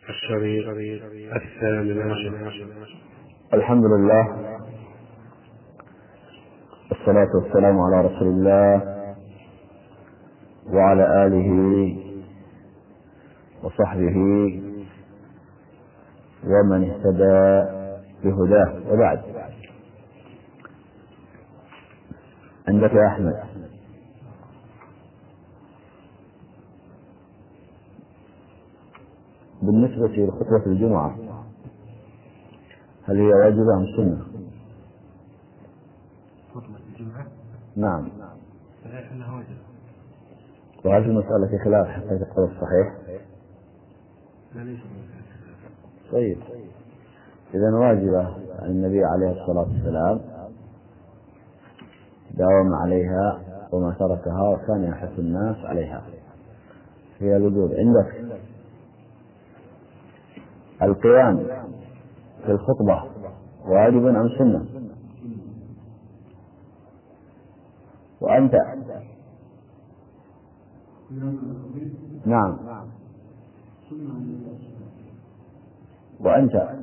الشريط الثامن عشر. الحمد لله والصلاة والسلام على رسول الله وعلى آله وصحبه ومن اهتدى بهداه، وبعد. عندك يا أحمد بالنسبة لخطبة الجمعة، هل هي واجبة أم سنة؟ خطبة الجمعة؟ نعم. صحيح أنها واجبة. وهل في المسألة في خلاف حتى تقول الصحيح؟ لا، ليس. طيب، إذا واجبة عن النبي عليه الصلاة والسلام، داوم عليها وما تركها وكان يحث الناس عليها. هي الوجوب. عندك القيام في الخطبة واجب أم سنة؟ وأنت؟ نعم. وأنت؟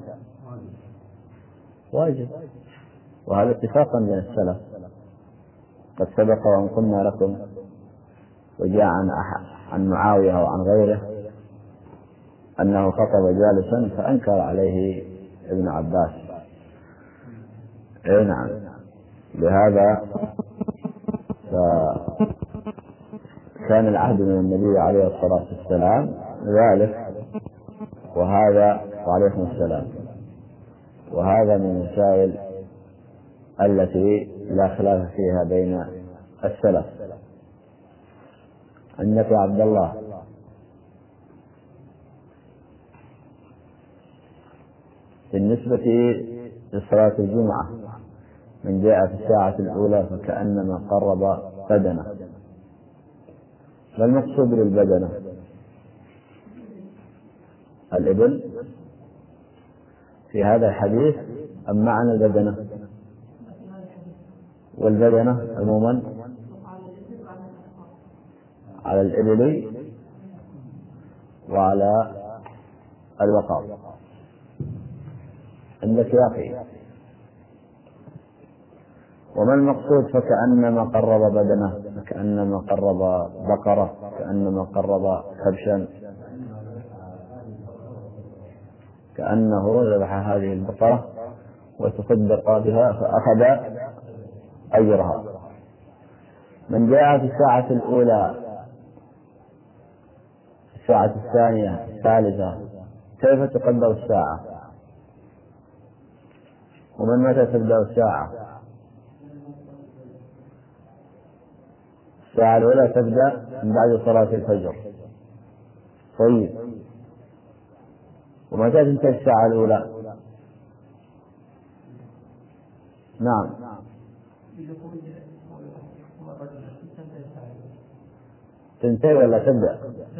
واجب، وهذا اتفاقا بين السلف. قد سبق وأن قلنا لكم وجاء عن معاوية وعن غيره أنه خطب جالسا فأنكر عليه ابن عباس. أي نعم. لهذا كان العهد من النبي عليه الصلاة والسلام ذلك، وهذا وعليكم السلام، وهذا من المسائل التي لا خلاف فيها بين السلف. عندك يا عبد الله بالنسبة لصلاة الجمعة، من جاء في الساعة الأولى فكأنما قرب بدنه. ما المقصود بالبدنة؟ الإبل في هذا الحديث أم معنى البدنة؟ والبدنة عموما على الإبل وعلى الوقار. عندك يا أخي، وما المقصود فكأنما قرب بدنه؟ فكأنما قرب بقرة، كأنما قرب كبشا، كأنه ذبح هذه البقرة وتصدق بها فأخذ أجرها. من جاء في الساعة الأولى، الساعة الثانية، الثالثة، كيف تقدر الساعة؟ ومن متى تبدأ الساعة؟ الساعة الأولى تبدأ من بعد صلاة الفجر. طيب، ومتى تنتهي الساعة الأولى؟ نعم. تنتهي ولا تبدأ؟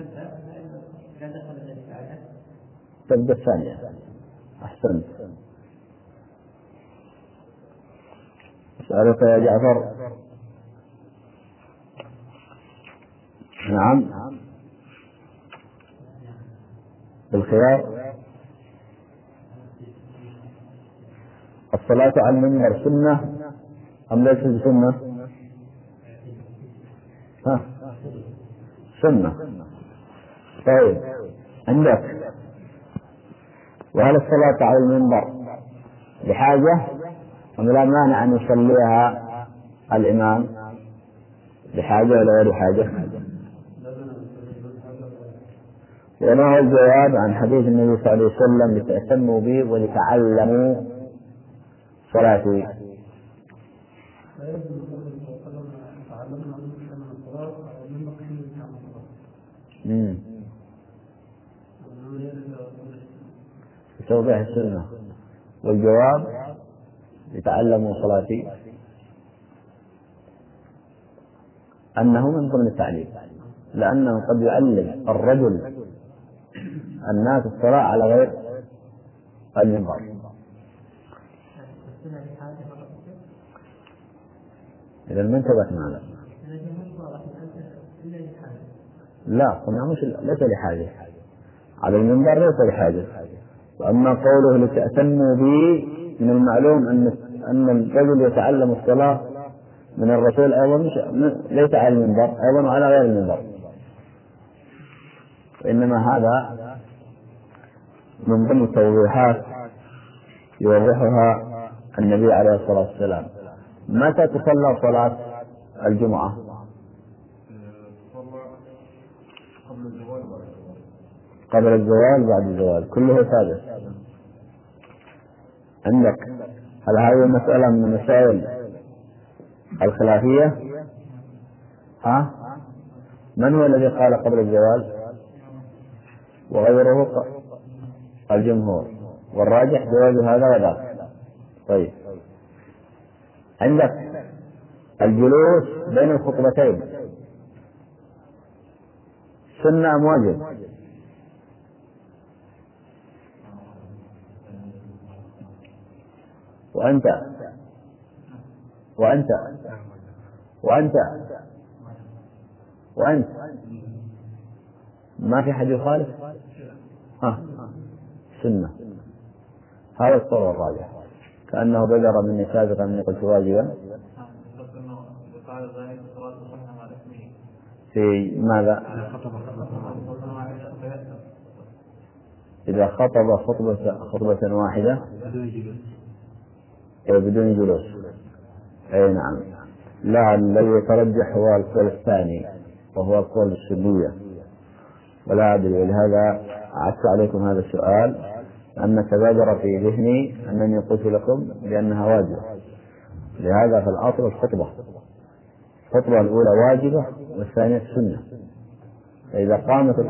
تبدأ الثانية. أحسنت. أسألك يا جعفر. نعم. بالخيار. الصلاة على المنبر سنة أم ليست بسنة؟ سنة. طيب، عندك، وهل الصلاة على المنبر بحاجة أم لا مانع أن يصليها الإمام بحاجة ولا غير حاجة؟ وما هو الجواب عن حديث النبي صلى الله عليه وسلم: لتأتموا بي ولتعلموا صلاتي؟ توضيح السنة. والجواب: لتعلموا صلاتي، أنه من ضمن التعليم، لأنه قد يعلم الرجل الناس الصلاة على غير المنبر. إذا ما انتبهت معنا. لا، قلنا مش ليس لحاجة. على المنبر ليس بحاجة. وأما قوله لتأتموا به، من المعلوم أن الرجل يتعلم الصلاة من الرسول أيضا ليس على المنبر، أيضا على غير المنبر، وإنما هذا من ضمن التوضيحات يوضحها النبي عليه الصلاة والسلام. متى تصلى صلاة الجمعة؟ قبل الزوال بعد الزوال، كله ثابت عندك. هل هذه المسألة من المسائل الخلافية؟ من هو الذي قال قبل الزوال؟ وغيره الجمهور، والراجح جواز هذا وذاك. طيب، عندك الجلوس بين الخطبتين سنة أم واجب؟ وأنت وأنت وأنت وأنت ما في حد يخالف؟ سنة. هذا الصور الراجح، كأنه بدر مني سابقا أني قلت واجبا في ماذا؟ إذا خطب خطبة واحدة بدون جلوس. أي نعم. لا، الذي يترجح هو القول الثاني وهو القول السنية، ولا أدري، ولهذا عدت عليكم هذا السؤال، أن تبادر في ذهني أنني قلت لكم بأنها واجبة. لهذا فالأصل الخطبة الأولى واجبة والثانية سنة. فإذا قامت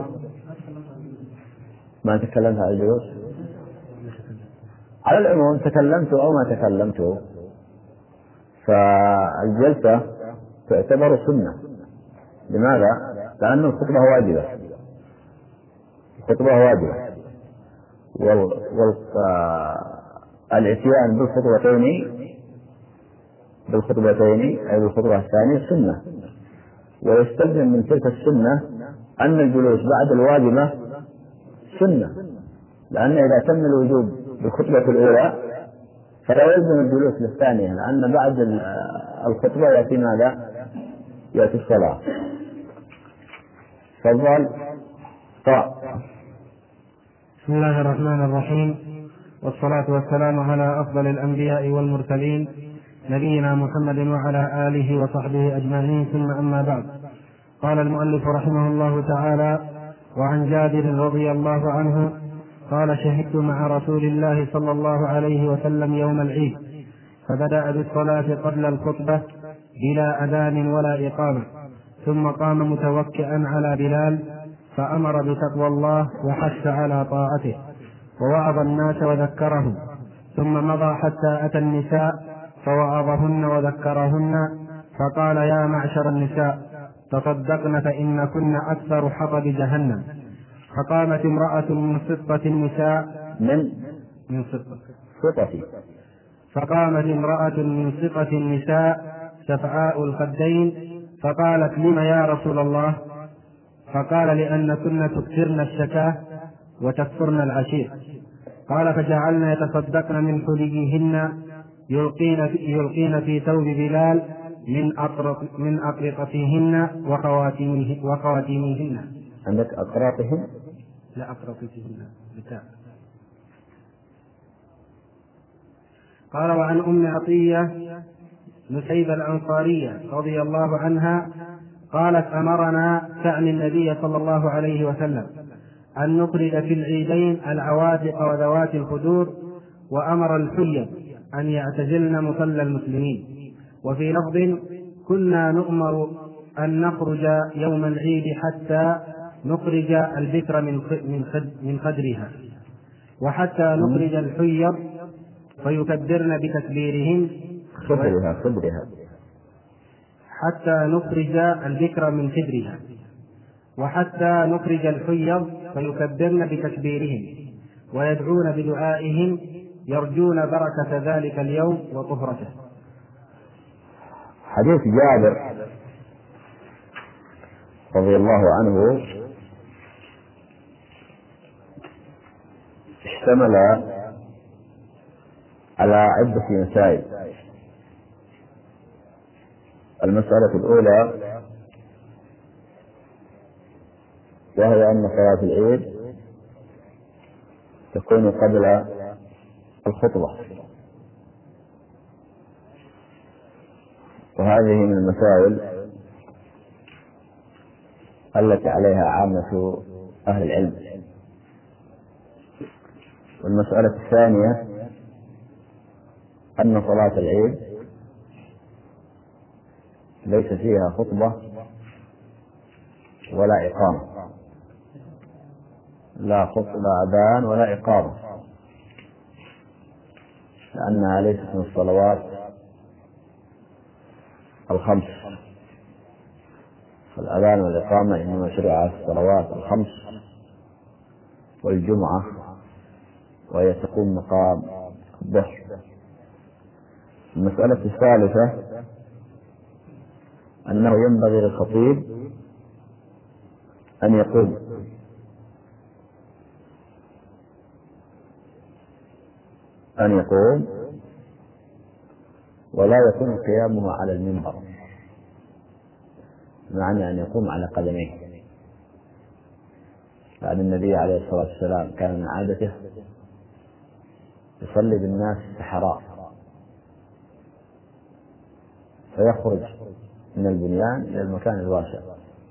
ما تكلمت على الجلوس على العموم، تكلمت أو ما تكلمت، فالجلسة تعتبر سنة. لماذا؟ لأن الخطبة واجبة، والاتيان بالخطبتين أي بالخطبة الثانية سنة. ويستلزم من تلك السنة أن الجلوس بعد الواجبة سنة، لأن إذا تم الوجوب بالخطبة الأولى فلا يلزم الجلوس للثانية، لأن بعد الخطبة يأتي ماذا؟ يأتي الصلاة. تفضل. بسم الله الرحمن الرحيم، والصلاة والسلام على أفضل الأنبياء والمرسلين نبينا محمد وعلى آله وصحبه أجمعين، ثم أما بعد. قال المؤلف رحمه الله تعالى: وعن جابر رضي الله عنه قال: شهدت مع رسول الله صلى الله عليه وسلم يوم العيد، فبدأ بالصلاة قبل الخطبة بلا أذان ولا إقامة، ثم قام متوكئا على بلال فأمر بتقوى الله وحث على طاعته، ووعظ الناس وذكرهم، ثم مضى حتى أتى النساء فوعظهن وذكرهن، فقال: يا معشر النساء تصدقن فإن كن أكثر حطب جهنم. فقامت امرأة من سطة النساء فقامت امرأة من سطة النساء سفعاء الخدين فقالت: لم يا رسول الله؟ فقال: لأن كن تكثرن الشكاه وتكفرن العشير. قال: فجعلن يتصدقن من حليهن يلقين في ثوب بلال من أطرقتهن وخواتيمهن. عندك أطراقهن؟ لا، أطرقتهن بتاء. قال: وعن أم عطية نسيبة الأنصارية رضي الله عنها قالت: أمرنا تعني النبي صلى الله عليه وسلم أن نخرج في العيدين العواتق وذوات الخدور، وأمر الحيض أن يعتزلن مصلى المسلمين. وفي لفظ: كنا نؤمر أن نخرج يوم العيد حتى نخرج البكر من خدرها، وحتى نخرج الحيض فيكبرن بتكبيرهن حتى نخرج البكر من خدرها، وحتى نخرج الحيض فيكبرن بتكبيرهن ويدعون بدعائهم يرجون بركة ذلك اليوم وطهرته. حديث جابر رضي الله عنه اشتمل على عدة مسائل. المسألة الأولى وهي أن صلاة العيد تكون قبل الخطبة، وهذه من المسائل التي عليها عامة أهل العلم. والمسألة الثانية أن صلاة العيد ليس فيها خطبة ولا إقامة، لا خطبة لا أذان ولا إقامة، لأنها ليست من الصلوات الخمس. فالأذان والإقامة إنما شرع في الصلوات الخمس والجمعة، وهي تقوم مقام الظهر. المسألة الثالثة أنه ينبغي للخطيب أن يقوم ولا يكون قيامه على المنبر، معنى أن يقوم على قدميه، لأن النبي عليه الصلاة والسلام كان من عادته يصلي بالناس السحراء، فيخرج من البنيان إلى المكان الواسع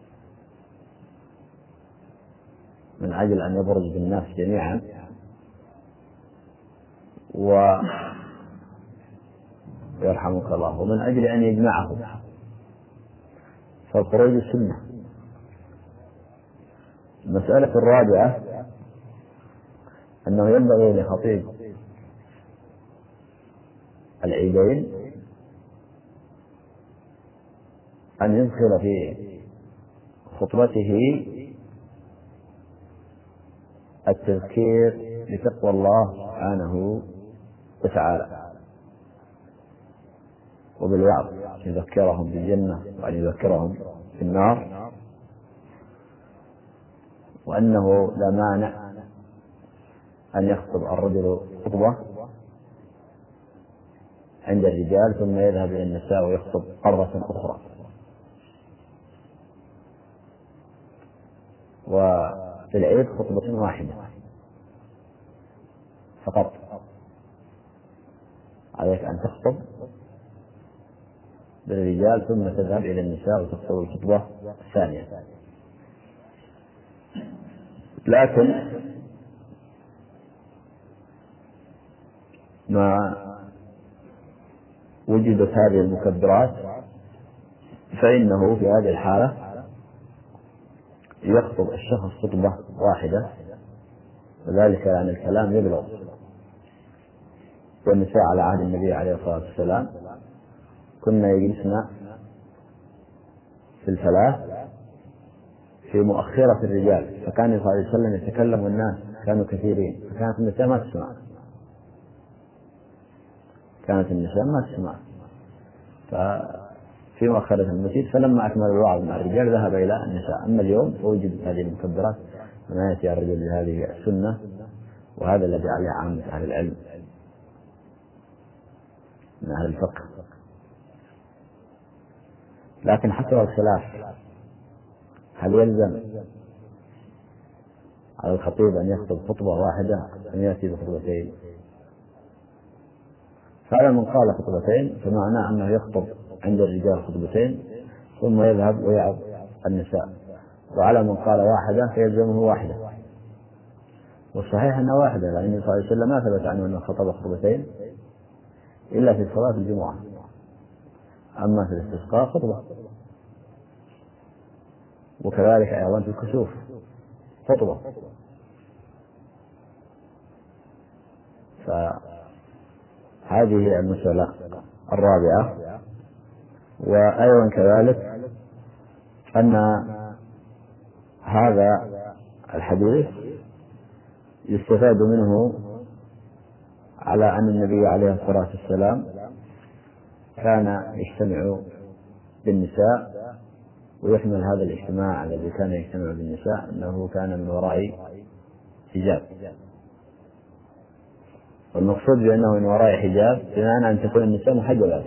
من أجل أن يبرز بالناس جميعا ويرحمك الله، ومن أجل أن يجمعهم، فالخروج سنة. المسألة الرابعة أنه ينبغي لخطيب العيدين أن يدخل في خطبته التذكير بتقوى الله سبحانه وتعالى وبالوعظ، يذكرهم بالجنة وأن يذكرهم بالنار، وأنه لا مانع أن يخطب الرجل خطبة عند الرجال ثم يذهب إلى النساء ويخطب مرة أخرى. وفي العيد خطبة واحدة فقط، عليك أن تخطب بالرجال ثم تذهب إلى النساء وتخطب الخطبة الثانية. لكن ما وجدت هذه المكبرات فإنه في هذه الحالة يخطب الشخص خطبة واحدة، وذلك لأن الكلام يبلغ. والنساء على عهد النبي عليه الصلاة والسلام كنا يجلسن في الفلاة في مؤخرة الرجال، فكان صلى الله عليه وسلم يتكلم والناس كانوا كثيرين، فكانت النساء ما تسمع، ففي مؤخرة المسجد، فلما أكمل الوعظ مع الرجال ذهب إلى النساء. أما اليوم فوجدت هذه المكبرات، وما يأتي الرجل بهذه السنة، وهذا الذي عليه عامة أهل العلم من أهل الفقه. لكن حتى الخلاف هل يلزم على الخطيب أن يخطب خطبة واحدة أم يأتي بخطبتين؟ فعلى من قال خطبتين فمعناه أنه يخطب عند الرجال خطبتين ثم يذهب ويعظ النساء، وعلى من قال واحدة فيلزمه واحدة. والصحيح أنها واحدة، لأن النبي صلى الله عليه وسلم ما ثبت عنه أنه خطب خطبتين إلا في صلاة الجمعة، أما في الاستسقاء خطبة، وكذلك أيضا في الكسوف خطبة. فهذه المسألة الرابعة. وأيضا كذلك أن هذا الحديث يستفاد منه على أن النبي عليه الصلاة والسلام كان يجتمع بالنساء، ويحمل هذا الاجتماع الذي كان يجتمع بالنساء أنه كان من وراء حجاب، والمقصود بأنه من وراء حجاب بمعنى أن تكون النساء محجبات،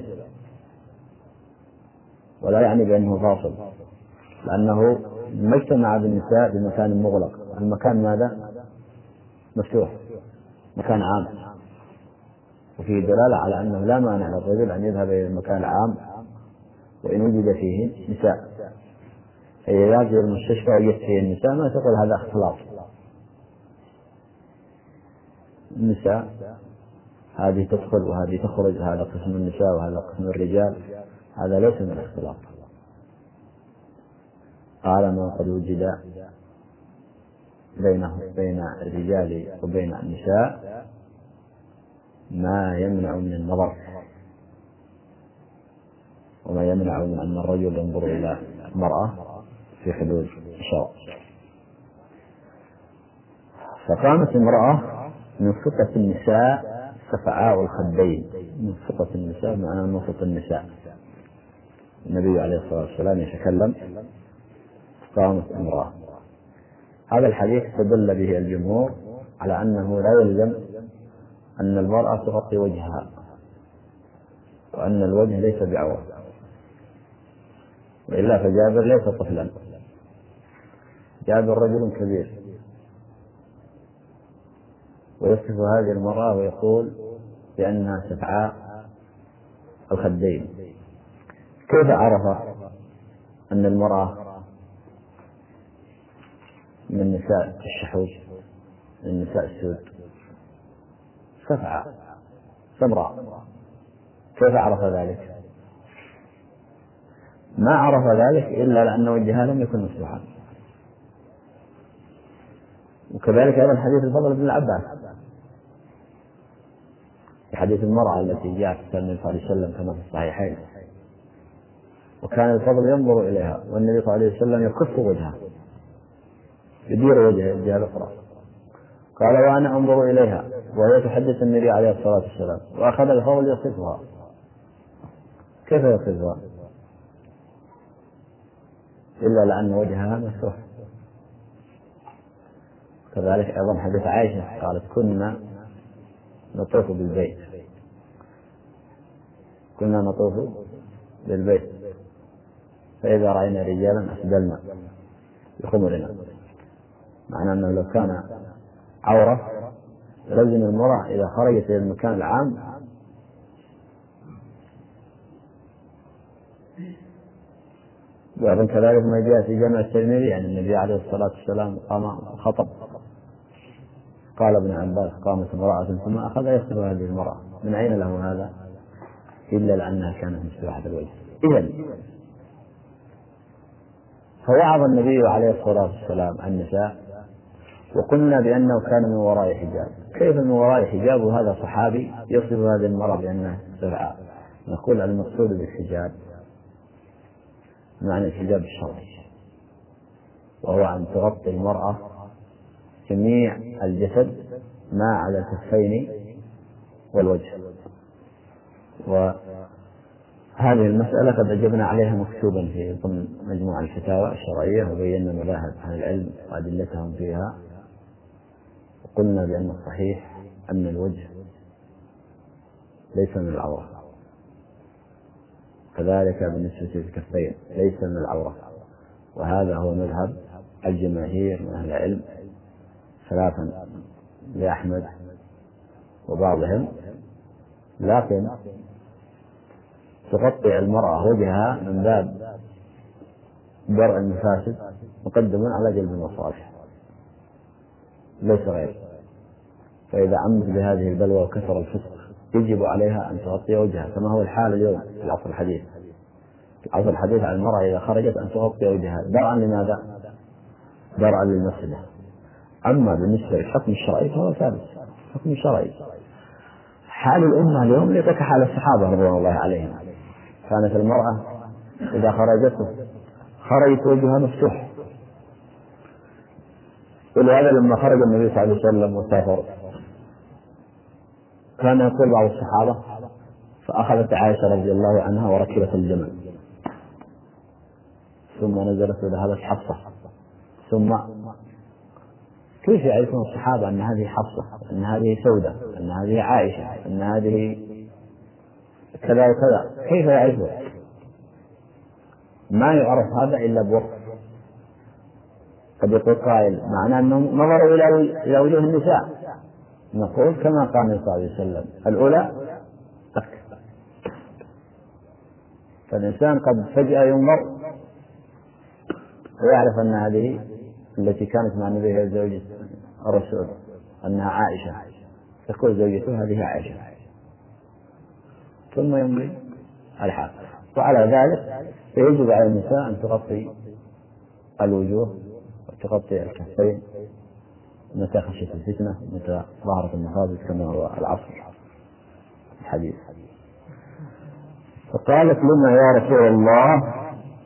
ولا يعني بأنه فاصل، لأنه ما اجتمع بالنساء بمكان مغلق. المكان ماذا؟ مفتوح، مكان عام، وفيه دلالة على أنه لا مانع للرجل أن يذهب إلى المكان العام وإن وجد فيه نساء، أي يأتي المستشفى ويجد فيه النساء ما تقول هذا اختلاط. النساء هذه تدخل وهذه تخرج، هذا قسم النساء وهذا قسم الرجال، هذا ليس من الاختلاط. طالما قد وجد بين الرجال وبين النساء ما يمنع من النظر وما يمنع من أن الرجل ينظر إلى المرأة في حدود الشرع. فقامت امرأة من صفة النساء السفعاء والخدين، من صفة النساء معناه من صفة النساء. النبي عليه الصلاة والسلام يتكلم قامت امرأة. هذا الحديث استدل به الجمهور على أنه لا يلزم أن المرأة تغطي وجهها، وأن الوجه ليس بعورة، وإلا فجابر ليس طفلا، جابر رجل كبير، ويصف هذه المرأة ويقول بأنها سفعاء الخدين. كيف عرف أن المرأة من النساء الشحوذ، من النساء السود؟ سفعاء سمراء، كيف عرف ذلك؟ ما عرف ذلك إلا لأن وجهها لم يكن مفتوحا. وكذلك أيضا حديث الفضل بن العباس، في حديث المرأة التي جاءت النبي صلى الله عليه وسلم كما في الصحيحين، وكان الفضل ينظر إليها والنبي صلى الله عليه وسلم يكف وجهها، يدير وجهه الجهة الأخرى. قال وأنا أنظر إليها وهي تحدث النبي عليه الصلاة والسلام، وأخذ الفضل يصفها. كيف يصفها؟ إلا لأن وجهها مفتوح. كذلك أيضا حديث عائشة قالت كنا نطوف بالبيت، كنا نطوف بالبيت فإذا رأينا رجالا أسدلنا بخمرنا، معنى أنه لو كان عورة لازم المرأة إذا خرجت إلى المكان العام وأيضا كذلك ما جاء في جامع الترمذي يعني النبي عليه الصلاة والسلام قام خطب، قال ابن عباس قامت امرأة ثم أخذ يصف هذه المرأة، من أين له هذا؟ إلا لأنها كانت مفتوحة الوجه. إذن فوعظ النبي عليه الصلاة والسلام النساء، وقلنا بأنه كان من وراء حجاب. كيف من وراء حجاب وهذا صحابي يصف هذه المرأة بأنها سفعاء؟ نقول المقصود بالحجاب معنى الحجاب الشرعي، وهو أن تغطي المرأة جميع الجسد ما عدا الكفين والوجه. وهذه المسألة قد أجبنا عليها مكتوبا في ضمن مجموع الفتاوى الشرعية، وبينا مذاهب أهل العلم وأدلتهم فيها، وقلنا بأن الصحيح أن الوجه ليس من العورة، كذلك بالنسبة للكفين ليس من العورة، وهذا هو مذهب الجماهير من أهل العلم خلافا لأحمد وبعضهم. لكن تغطي المرأة وجهها من باب درء المفاسد مقدم على جلب المصالح ليس غير. فإذا عمت بهذه البلوى وكثر الفسق يجب عليها أن تغطي وجهها، كما هو الحال اليوم في العصر الحديث. في العصر الحديث على المرأة إذا خرجت أن تغطي وجهها درءا لماذا؟ درءا للمفسدة. أما بالنسبة للحكم الشرعي فهو ثابت، حكم شرعي. حال الأمة اليوم ليس كحال الصحابة رضوان الله عليهم، كانت المرأة إذا خرجت وجهها مفتوح. ولهذا لما خرج النبي صلى الله عليه وسلم وسافر كان يقول بعض الصحابة فأخذت عائشة رضي الله عنها وركبت الجمل، ثم نزلت وذهبت حفصة، ثم كيف يعرفون الصحابة أن هذه حفصة، أن هذه سودة أن هذه عائشة، أن هذه كذا وكذا، كيف يعرفه؟ ما يعرف هذا إلا بوصف. قد يقول قائل معناه أنهم نظروا إلى وجوه النساء، نقول كما قال النبي صلى الله عليه وسلم الأولى أكثر. فالإنسان قد فجأة ينظر ويعرف أن هذه التي كانت مع النبي هي زوجة الرسول، أنها عائشة، تقول زوجته هذه عائشة، ثم يمضي الحال. وعلى ذلك فيجب على النساء أن تغطي الوجوه وتغطي الكفين متى خشيت الفتنة، متى ظهرت المخاض كما هو العصر الحديث. فقالت لما يا رسول الله،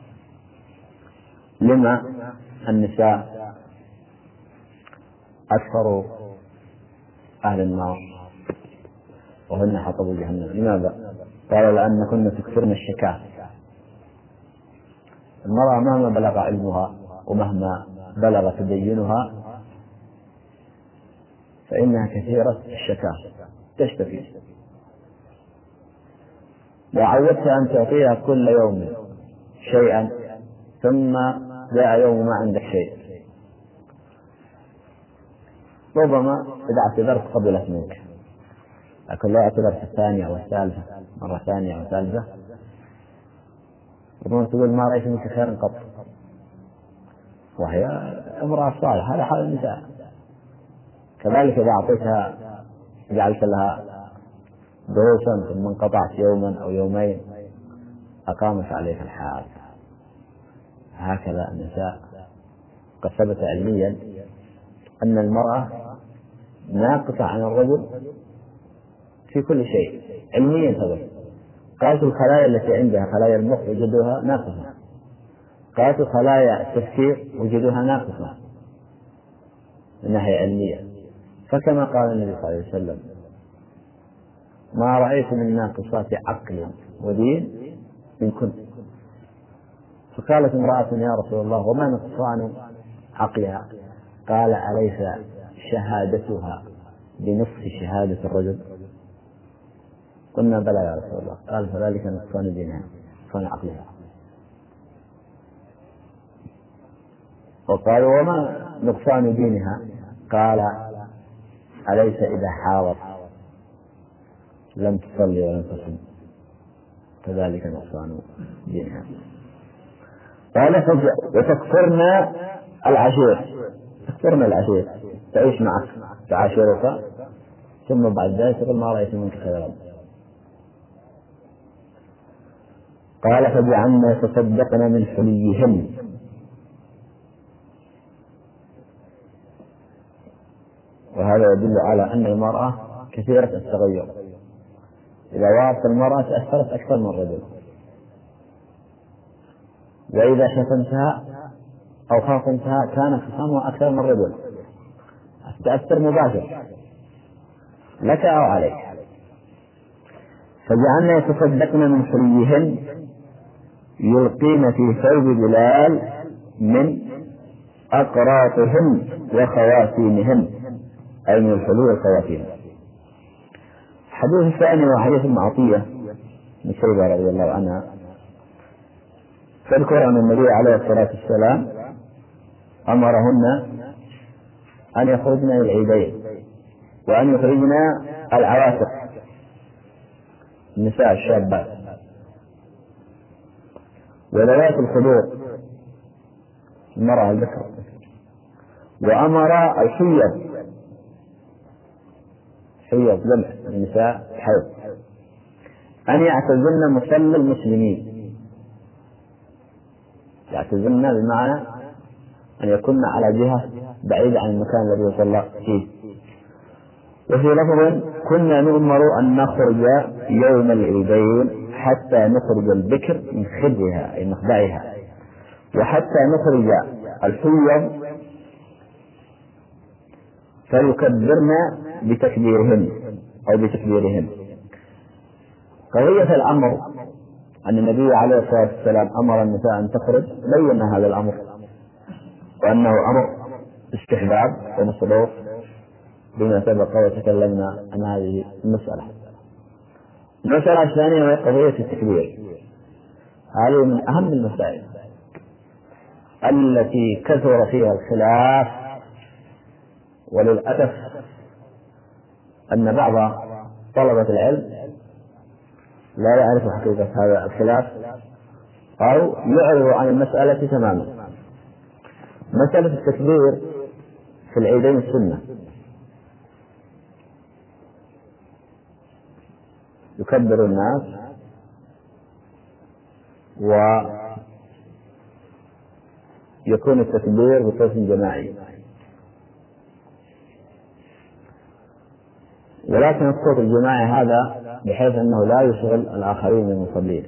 لما النساء أكثر أهل النار وهن حطب جهنم؟ لماذا؟ قال لأنكن تكثرن الشكاة. المرأة مهما بلغ علمها ومهما بلغ تدينها فإنها كثيرة الشكاة، تشتكي. وعودت أن تعطيها كل يوم شيئا، ثم جاء يوم ما عندك شيء، ربما إذا اعتذرت قبلت منك، لكن لو اعتذرت الثانية والثالثة، مرة ثانية وثالثة، ربما تقول ما رأيت منك خيرا قط، وهي امرأة صالحة. هذا حال النساء. كذلك إذا أعطيتها جعلت لها دروسا ثم انقطعت يوما أو يومين أقامت عليها الحال. هكذا النساء. قد ثبت علميا أن المرأة ناقصة عن الرجل في كل شيء، علميا ثبت. قالت الخلايا التي عندها خلايا المخ وجدوها ناقصة، قالت خلايا التفكير وجدوها ناقصة من ناحية علمية. فكما قال النبي صلى الله عليه وسلم ما رأيت من ناقصات عقل ودين من كنت. فقالت امرأة يا رسول الله وما نقصان عقلها؟ قال أليس شهادتها بنصف شهادة الرجل؟ قلنا بلى يا رسول الله. قال فذلك نقصان دينها، نقصان عقلها. وقالوا وما نقصان دينها؟ قال أليس إذا حاضت لم تصلي ولم تصم، كذلك نقصان دينها. قال وتكفرنا العشير، تكفرنا العشير، تعيش معك تعاشرك ثم بعد ذلك تقول ما رأيت منك خيرا. قال فجعلنا يتصدقن من حليهن. وهذا يدل على أن المرأة كثيرة التغير، إذا وافت المرأة تأثرت أكثر من الرجل، وإذا شتمتها أو خاصمتها كان خصامها أكثر من الرجل، تأثر مباشر لك أو عليك. فجعلنا يتصدقن من حليهن يلقين في ثوب بلال من أقراطهن وخواتيمهن، أي من الحلول والخواتيم. الحديث الثاني وحديث عطية بن شيبة رضي الله عنها، تذكر أن النبي عليه الصلاة والسلام أمرهن أن يخرجن إلى العيدين وأن يخرجن العواتق، النساء الشابات وذوات الخدور، المرأة البكر، وأمر الحيض، حيض جمع النساء حيض، أن يعتزلن مصلى المسلمين. يعتزلن بمعنى أن يكون على جهة بعيدة عن المكان الذي يصلى فيه. وفي لفظ كنا نؤمر أن نخرج يوم العيدين حتى نخرج البكر من خدرها أي مخدعها، وحتى نخرج الحيض فيكبرن بتكبيرهن أو بتكبيرهن. قضية الأمر أن النبي عليه الصلاة والسلام أمر النساء أن تخرج، بين هذا الأمر وأنه أمر استحباب ومصدوق بما سبق وتكلمنا عن هذه المسألة. المسألة الثانية وهي قضية التكبير. هذه من أهم المسائل التي كثر فيها الخلاف، وللأسف أن بعض طلبة العلم لا يعرف حقيقة هذا الخلاف أو يعرض عن المسألة تماما. مسألة التكبير في العيدين السنة، يكبر الناس ويكون التكبير بصوت جماعي، ولكن الصوت الجماعي هذا بحيث أنه لا يشغل الآخرين من المصلين.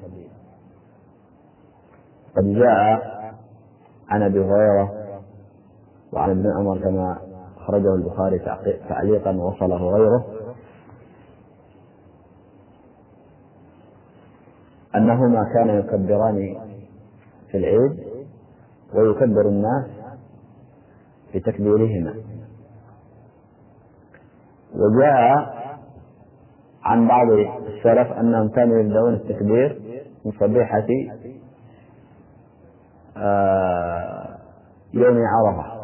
قد جاء عن أبي هريرة وعن ابن عمر كما أخرجه البخاري تعليقا وصله غيره أنهما كانا يكبران في العيد ويكبر الناس بتكبيرهما. وجاء عن بعض السلف أنهم كانوا يبدأون التكبير من صبيحة يوم عرفة،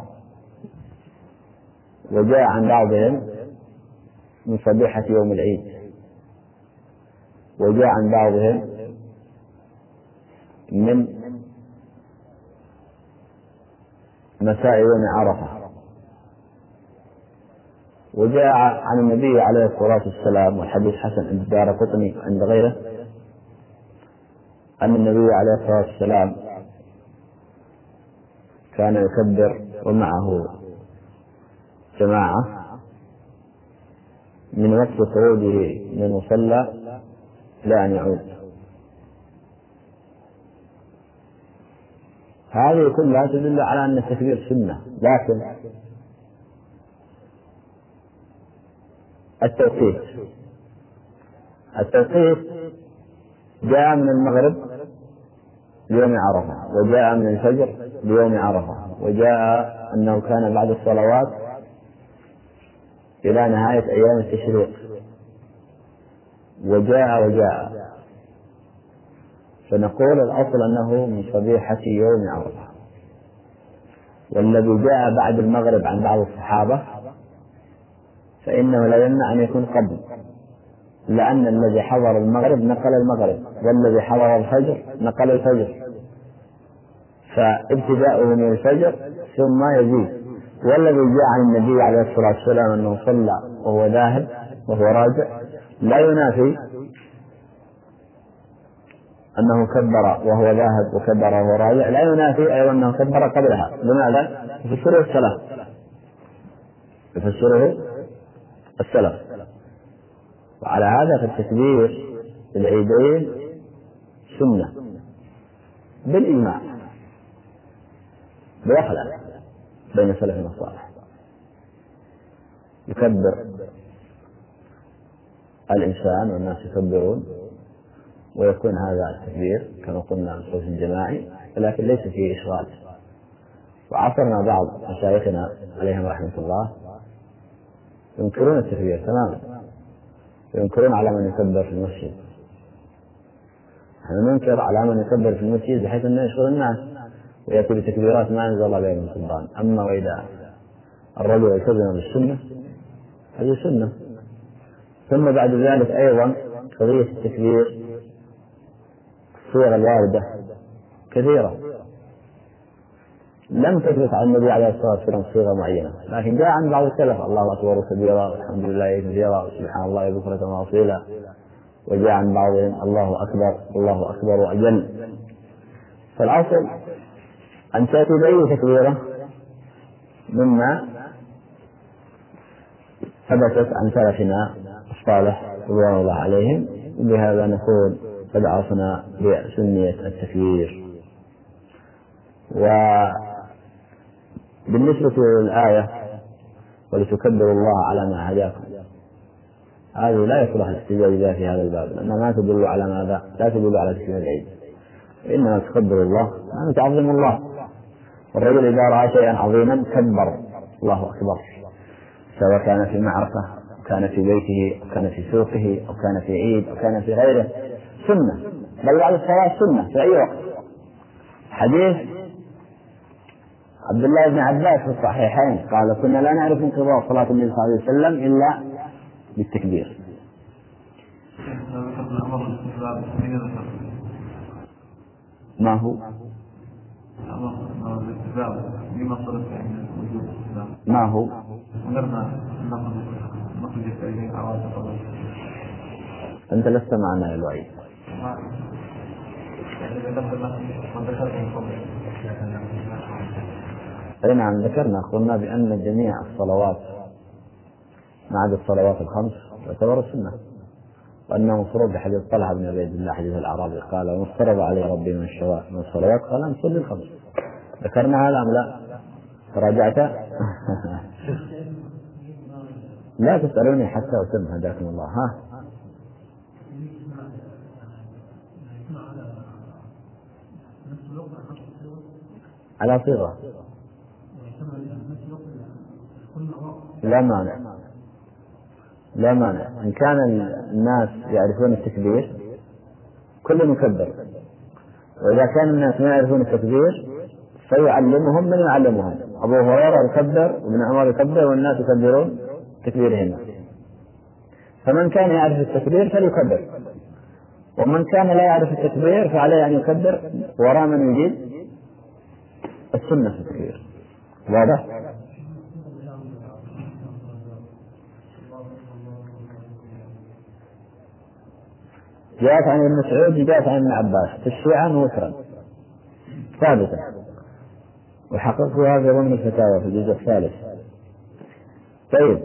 وجاء عن بعضهم من صبيحة يوم العيد، وجاء عن بعضهم من مساء يوم عرفة، وجاء عن النبي عليه الصلاة والسلام، والحديث حسن عند الدارقطني عند غيره، أن النبي عليه الصلاة والسلام كان يكبر ومعه جماعة من وقت خروجه من المصلى إلى أن يعود. هذه كلها تدل على أن التكبير سنة، لكن التوقيت جاء من المغرب ليوم عرفة، وجاء من الفجر ليوم عرفة، وجاء أنه كان بعد الصلوات إلى نهاية أيام التشريق، وجاء فنقول الأصل أنه من صبيحة يوم عرفة. والذي جاء بعد المغرب عن بعض الصحابة فإنه لا يمنع أن يكون قبل، لأن الذي حضر المغرب نقل المغرب، والذي حضر الفجر نقل الفجر، فابتداؤه من الفجر ثم يزيد. والذي جاء عن النبي عليه الصلاة والسلام أنه صلى وهو ذاهب وهو راجع لا ينافي أنه كبر وهو ذاهب وكبر وهو راجع، لا ينافي أيضا أنه كبر قبلها. لماذا؟ يفسره السلف. وعلى هذا فالتكبير في العيدين سنة بالإجماع بلا خلاف بين سلفنا الصالح. يكبر الإنسان والناس يكبرون، ويكون هذا التكبير كما قلنا بصوت جماعي، ولكن ليس فيه إشغال. وعصرنا بعض مشايخنا عليهم رحمة الله ينكرون التكبير تماما، ينكرون على من يكبر في المسجد. نحن ننكر على من يكبر في المسجد بحيث أنه يشغل الناس ويأتي بتكبيرات ما أنزل الله بها من سلطان. أما وإذا الرجل يلتزم بالسنة هذه سنة. ثم بعد ذلك أيضا قضية التكبير الصور الواردة كثيرة لم تثبت عن النبي عليه الصلاة والسلام صيغة معينة، لكن جاء عن بعض السلف الله أكبر كبيرا والحمد لله كثيرا وسبحان الله بكرة وأصيلا، وجاء عن بعضهم الله أكبر وأجل. فالأصل أن تأتي بأي تكبيرة مما ثبتت عن سلفنا الصالح رضوان الله عليهم، وبهذا نكون قد عرفنا بسنية التكبير. وبالنسبة للآية ولتكبروا الله على ما هداكم، هذه لا يصلح الاحتجاج بها في هذا الباب، لأنها ما تدل على ماذا؟ لا تدل على تكبير العيد، وإنما تكبر الله أن تعظم الله. والرجل إذا رأى شيئا عظيما كبر الله أكبر. سواء كان في معركة أو كان في بيته أو كان في سوقه أو كان في عيد أو كان في غيره سنة، بل بعد الصلاة سنة في أي وقت. حديث عبد الله بن عباس في الصحيحين قال كنا لا نعرف انقضاء صلاة النبي صلى الله عليه وسلم إلا بالتكبير. ما هو؟ ما هو؟ أنت لست معنا يا الوعيد. أي نعم ذكرنا، قلنا بأن جميع الصلوات ما عدا الصلوات الخمس تعتبر سنة، وأنه مفروض بحديث طلحة بن عبيد الله حديث الأعرابي قال وما افترض علي ربي من الصلوات قال نصلي الخمس. ذكرنا هذا أم لا؟ تراجعت؟ لا تسألوني حتى أتم هداكم الله. ها على صيغة لا مانع، لا مانع إن كان الناس يعرفون التكبير كل مكبر، وإذا كان الناس ما يعرفون التكبير فيعلمهم من يعلمهم. أبو هريرة يكبر وابن عمر يكبر والناس يكبرون تكبيرهم، فمن كان يعرف التكبير فليكبر، ومن كان لا يعرف التكبير فعليه أن يكبر وراء من يجيب السنة في التكبير. واضح؟ جاءت عن ابن مسعود جاءت عن ابن عباس تشريعا ووترا ثابتة، وحققوا هذا ضمن الفتاوى في الجزء الثالث. طيب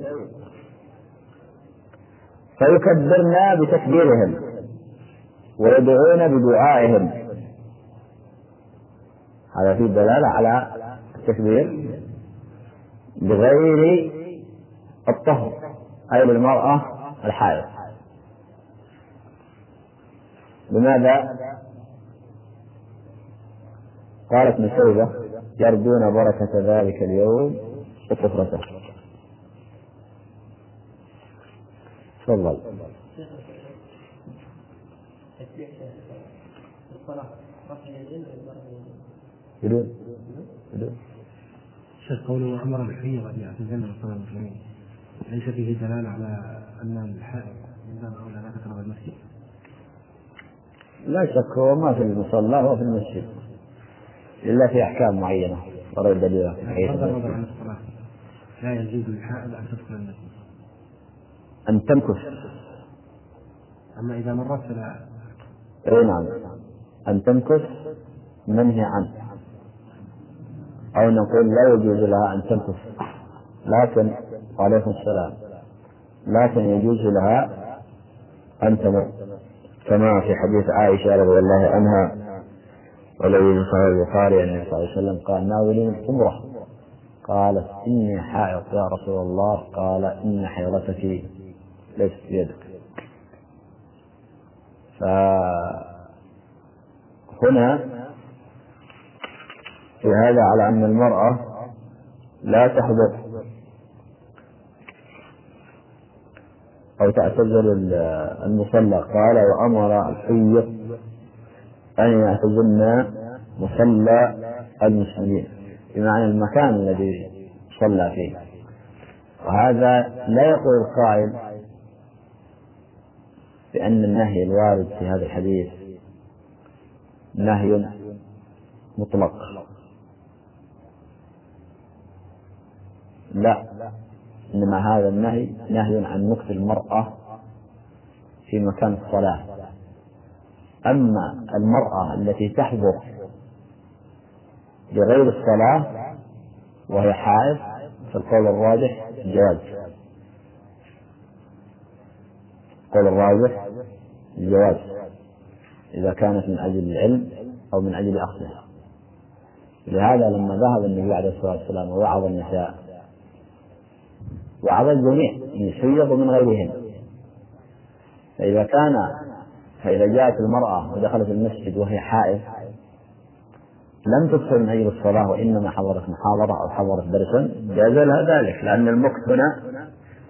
فيكبرنا بتكبيرهم ويدعون بدعائهم، هذا فيه دلالة على التكبير بغير الطهر أي للمرأة الحائض. لماذا؟ قالت مسعودة يرجون بركة ذلك اليوم وكثرته. تفضل. بدون شيخ قوله أمر الحية قد يعتزلن الصلاة المسلمين ليس فيه دلالة على أن الحائض من باب أولى لا تقرب المسجد؟ لا شك، هو ما في المصلى هو في المسجد إلا في أحكام معينة ورد دليلها. لا يجوز للحائض أن تدخل المسجد، أن تمكث. أما إذا مرت فلا. أي نعم، أن تمكث منهي عنه، أو نقول لا يجوز لها أن تمكث، لكن وعليكم السلام، لكن يجوز لها أن تمر، كما في حديث عائشة رضي الله عنها والذي في صحيح البخاري أن النبي صلى الله عليه وسلم قال ناولني الخمرة، قالت إني حائض يا رسول الله، قال إن حيضتك ليست بيدك. فهنا في هذا على أن المرأة لا تحضر أو تعتزل المصلى. قال وأمر الحيض أن يعتزلن مصلى المسلمين، بمعنى المكان الذي صلى فيه. وهذا لا يقول القائل بأن النهي الوارد في هذا الحديث نهي مطلق، لا، إنما هذا النهي نهي عن مكث المرأة في مكان الصلاة. أما المرأة التي تحضر لغير الصلاة وهي حائض فالقول الراجح الجواز، القول الراجح الجواز إذا كانت من أجل العلم أو من أجل أخذها. لهذا لما ذهب النبي عليه الصلاة والسلام ووعظ النساء وعظ الجميع من يحيض ومن غيرهم، فإذا جاءت المرأة ودخلت المسجد وهي حائض لم تدخل من أجل الصلاة وإنما حضرت محاضرة أو حضرت درسا، جاز لها ذلك، لأن المكث هنا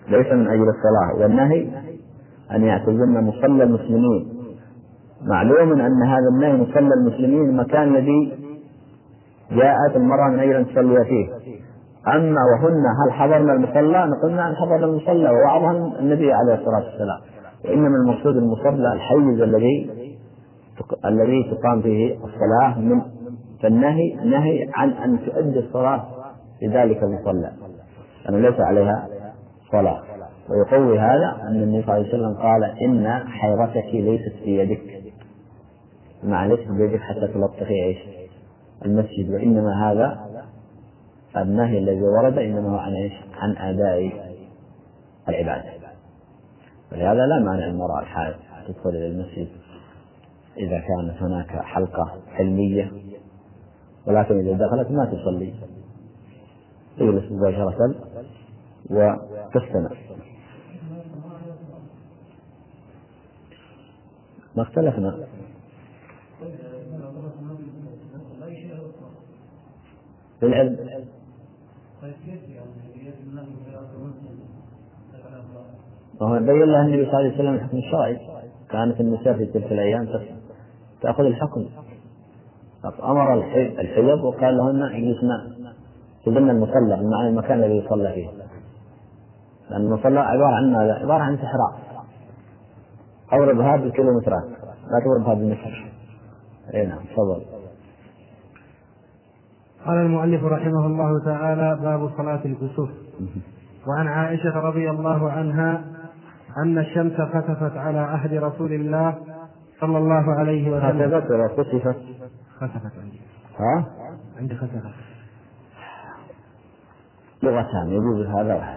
ليس من أجل الصلاة، والنهي أن يعتزلن مصلى المسلمين. معلوم أن هذا النهي مصلى المسلمين المكان الذي جاءت المرأة من أجل أن تصلي فيه. أما وهن هل حضرنا المصلى؟ نقول نعم حضرنا المصلى ووعظها النبي عليه الصلاة والسلام، وإنما المقصود المصلى الحيز الذي تقام فيه الصلاة، من فالنهي نهي عن أن تؤدي الصلاة في ذلك المصلى، أنه ليس عليها صلاة. ويقوي هذا أن النبي صلى الله عليه وسلم قال إن حيرتك ليست في يدك، مع ليست بيدك حتى تلطخي المسجد، وإنما هذا النهي الذي ورد إنما هو عن أداء العبادة. ولهذا لا مانع المرأة الحائض تدخل إلى المسجد إذا كانت هناك حلقة علمية، ولكن إذا دخلت ما تصلي، تجلس مباشرة وتستمع. ما اختلفنا في العلم. وهو بين الله النبي صلى الله عليه وسلم الحكم الشرعي، كانت النساء في تلك الأيام تأخذ الحكم، أمر الحجب وقال لهن اجلسن في ضمن المصلى، بمعنى المكان الذي يصلى فيه، لأن المصلى عبارة عن ماذا؟ عبارة عن صحراء، أوربها بالكيلومترات، لا توربها بالمتر. نعم تفضل. قال المؤلف رحمه الله تعالى: باب صلاة الكسوف. وعن عائشة رضي الله عنها أن الشمس خسفت على عهد رسول الله صلى الله عليه وسلم. خسفت ولا خسفت؟ خسفت عندي. عندي خسفت. لغتان يجوز هذا.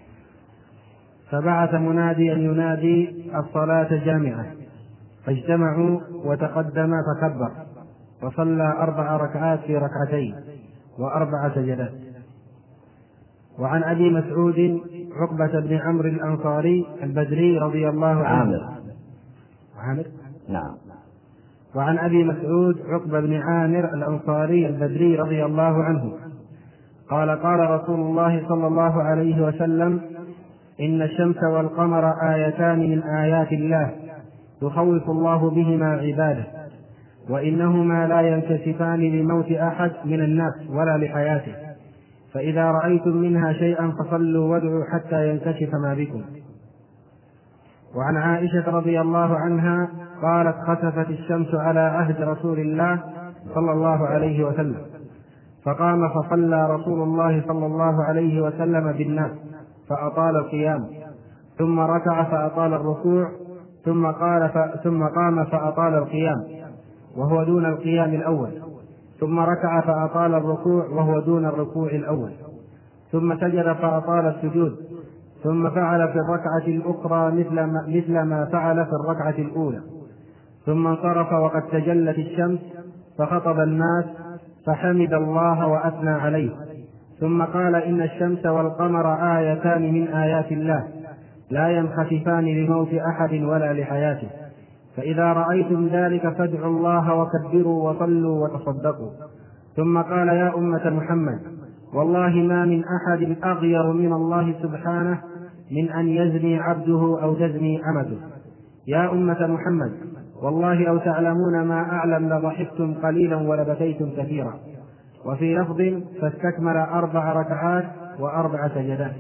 فبعث مناديا ينادي الصلاة جامعة، فاجتمعوا وتقدم فكبر، وصلى 4 ركعات في ركعتين و4 سجدات. وعن أبي مسعود عقبة بن عمرو الأنصاري البدري رضي الله عنه. عامر. نعم. وعن أبي مسعود عقبة بن عامر الأنصاري البدري رضي الله عنه قال: قال رسول الله صلى الله عليه وسلم: إن الشمس والقمر آيتان من آيات الله يخوف الله بهما عباده، وإنهما لا ينكشفان لموت أحد من الناس ولا لحياته، فإذا رأيتم منها شيئا فصلوا وادعوا حتى ينكشف ما بكم. وعن عائشة رضي الله عنها قالت: خسفت الشمس على عهد رسول الله صلى الله عليه وسلم، فقام فصلى رسول الله صلى الله عليه وسلم بالناس فأطال القيام، ثم ركع فأطال الركوع، ثم قام فأطال القيام وهو دون القيام الأول، ثم ركع فأطال الركوع وهو دون الركوع الأول، ثم سجد فأطال السجود، ثم فعل في الركعة الأخرى مثل ما فعل في الركعة الأولى، ثم انصرف وقد تجلت الشمس فخطب الناس فحمد الله وأثنى عليه، ثم قال: إن الشمس والقمر آيتان من آيات الله لا ينخسفان لموت أحد ولا لحياته، فإذا رأيتم ذلك فادعوا الله وكبروا وصلوا وتصدقوا. ثم قال: يا أمة محمد، والله ما من أحد أغير من الله سبحانه من أن يزني عبده أو تزني أمته. يا أمة محمد، والله لو تعلمون ما أعلم لضحكتم قليلا ولبكيتم كثيرا. وفي لفظ: فاستكمل 4 ركعات و4 سجدات.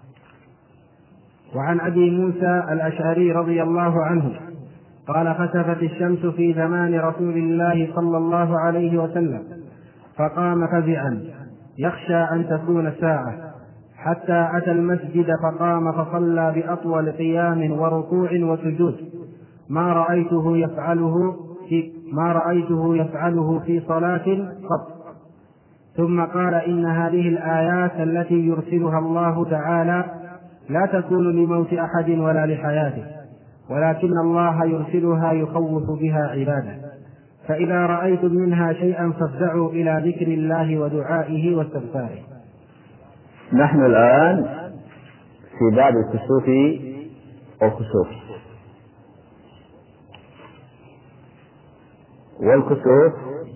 وعن أبي موسى الأشعري رضي الله عنه قال: خسفت الشمس في زمان رسول الله صلى الله عليه وسلم، فقام فزعا يخشى أن تكون الساعة، حتى أتى المسجد فقام فصلى بأطول قيام وركوع وسجود ما رأيته يفعله في صلاة قط. ثم قال: إن هذه الآيات التي يرسلها الله تعالى لا تكون لموت أحد ولا لحياته، ولكن الله يرسلها يخوف بها عباده، فإذا رأيتم منها شيئا فافزعوا إلى ذكر الله ودعائه واستغفاره. نحن الآن في باب الكسوف والكسوف. والكسوف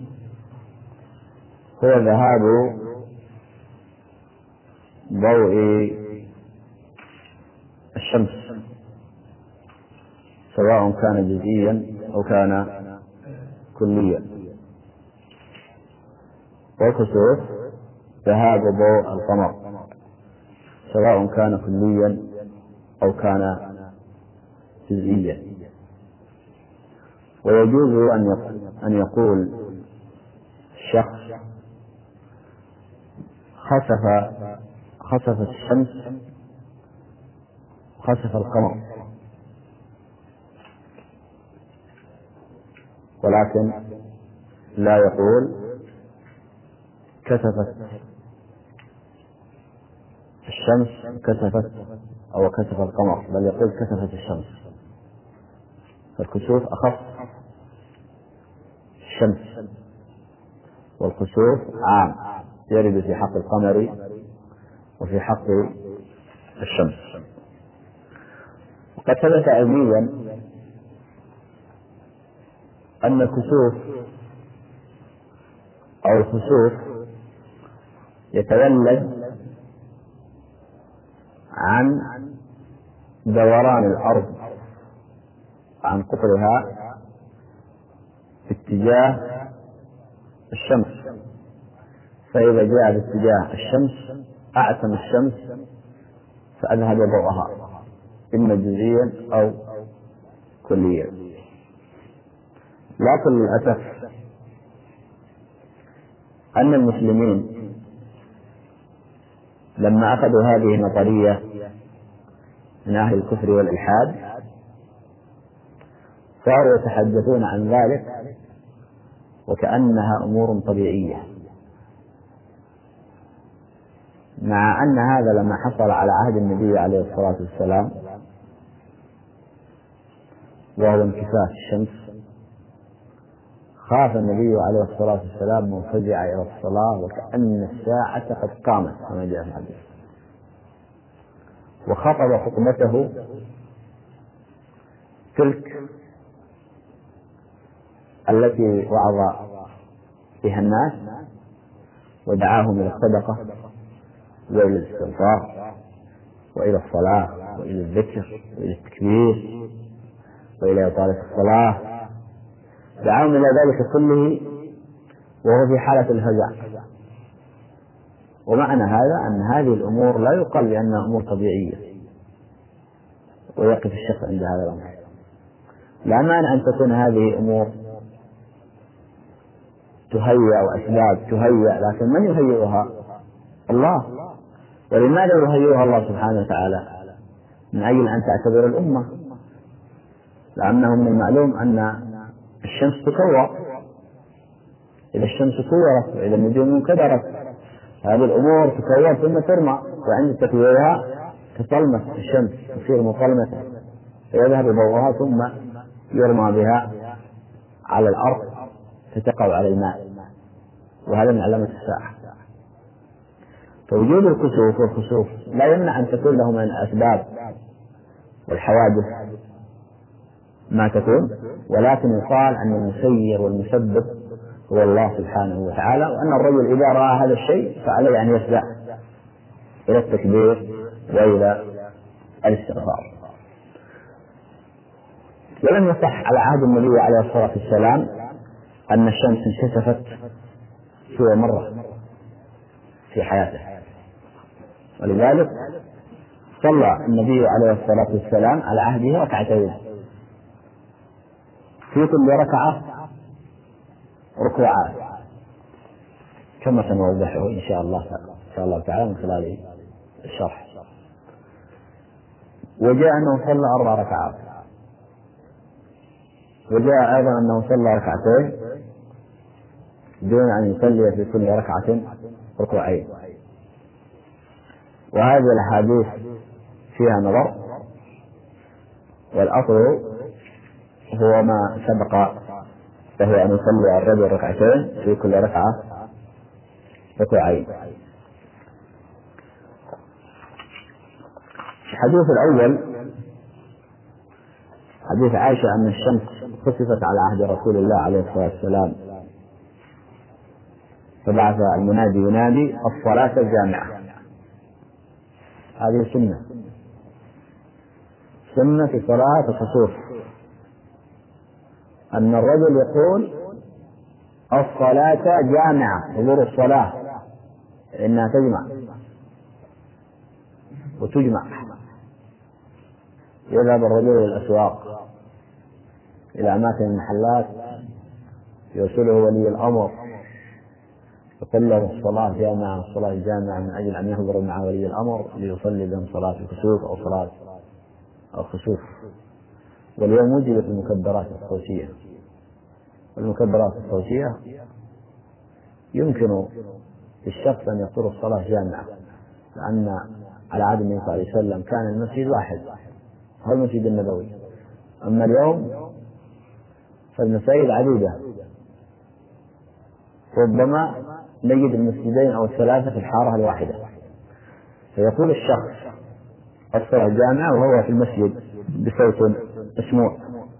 هو ذهاب ضوء الشمس سواء كان جزئيا أو كان كليا، والكسوف ذهاب ضوء القمر سواء كان كليا أو كان جزئيا. ويجوز أن يقول الشخص خسفت الشمس وخسف القمر، ولكن لا يقول كسفت الشمس كسفت أو كسف القمر، بل يقول كسفت الشمس. فالكسوف أخف الشمس، والكسوف عام يرد في حق القمر وفي حق الشمس. وقد ثبت علميا أن الكسوف أو الخسوف يتولد عن دوران الأرض عن قطرها باتجاه الشمس، فإذا جاء باتجاه الشمس أعتم الشمس فأذهب ضوءها إما جزئيا أو كليا. لكن للأسف أن المسلمين لما أخذوا هذه النظرية من أهل الكفر والإلحاد صاروا يتحدثون عن ذلك وكأنها أمور طبيعية، مع أن هذا لما حصل على عهد النبي عليه الصلاة والسلام وهو انكساف الشمس، خاف النبي عليه الصلاة والسلام وفزع إلى الصلاة وكأن الساعة قد قامت كما جاء في الحديث، وخطب خطبته تلك التي وعظ بها الناس ودعاهم إلى الصدقة وإلى الاستغفار وإلى الصلاة وإلى الذكر وإلى التكبير وإلى إطالة الصلاة، دعاهم إلى ذلك كله وهو في حالة الفزع. ومعنى هذا أن هذه الأمور لا يقال بأنها أمور طبيعية ويقف الشخص عند هذا الأمر. لا مانع أن تكون هذه أمور تهيأ وأسباب تهيأ، لكن من يهيئها؟ الله. ولماذا يهيئها الله سبحانه وتعالى؟ من أجل أن تعتبر الأمة، لأنه من المعلوم أن الشمس تكور، إذا الشمس كورت وإذا النجوم انكدرت هذه الأمور تكور ثم ترمى، وعند تكويرها تطلمس الشمس تصير مطلمسة فيذهب ضوءها ثم يرمى بها على الأرض فتقع على الماء، وهذا من علامة الساعة. فوجود الكسوف والخسوف لا يمنع أن تكون له من الأسباب والحوادث ما تكون، ولكن يقال أن المسير والمسبب هو الله سبحانه وتعالى، وأن الرجل إذا رأى هذا الشيء فعليه أن يسعى إلى التكبير وإلى الاستغفار. ولم يصح على عهد النبي عليه الصلاة والسلام أن الشمس انكسفت سوى مرة في حياته، ولذلك صلى النبي عليه الصلاة والسلام على عهده ركعتين، في كل ركعة ركوعات كما سنوضحه إن شاء الله تعالى من خلال الشرح. وجاء أنه صلى 4 ركعات، وجاء أيضا أنه صلى ركعتين دون أن يصلي في كل ركعة ركوعين. وهذه الأحاديث فيها نظر، والأصل هو ما سبق، وهو أن يصلي الرجل ركعتين في كل ركعة ركوعين. الحديث الأول حديث عائشة أن الشمس خسفت على عهد رسول الله عليه الصلاة والسلام فبعث المنادي ينادي الصلاة الجامعة. هذه سنة، سنة في صلاة الكسوف أن الرجل يقول الصلاة جامعة، حضور الصلاة إنها تجمع وتجمع. يذهب الرجل إلى الأسواق، إلى أماكن المحلات، يرسله ولي الأمر يقول له الصلاة جامعة، الصلاة جامعة، من أجل أن يحضر مع ولي الأمر ليصلي بهم صلاة الكسوف أو صلاة الخسوف. واليوم وجدت المكبرات الصوتية، والمكبرات الصوتية يمكن للشخص أن يقول الصلاة جامعة، لأن على عهد النبي صلى الله عليه وسلم كان المسجد واحد هو المسجد النبوي. أما اليوم فالمساجد عديدة، ربما نجد المسجدين أو الثلاثة في الحارة الواحدة، فيقول الشخص الصلاة جامعة وهو في المسجد بصوت مسموع.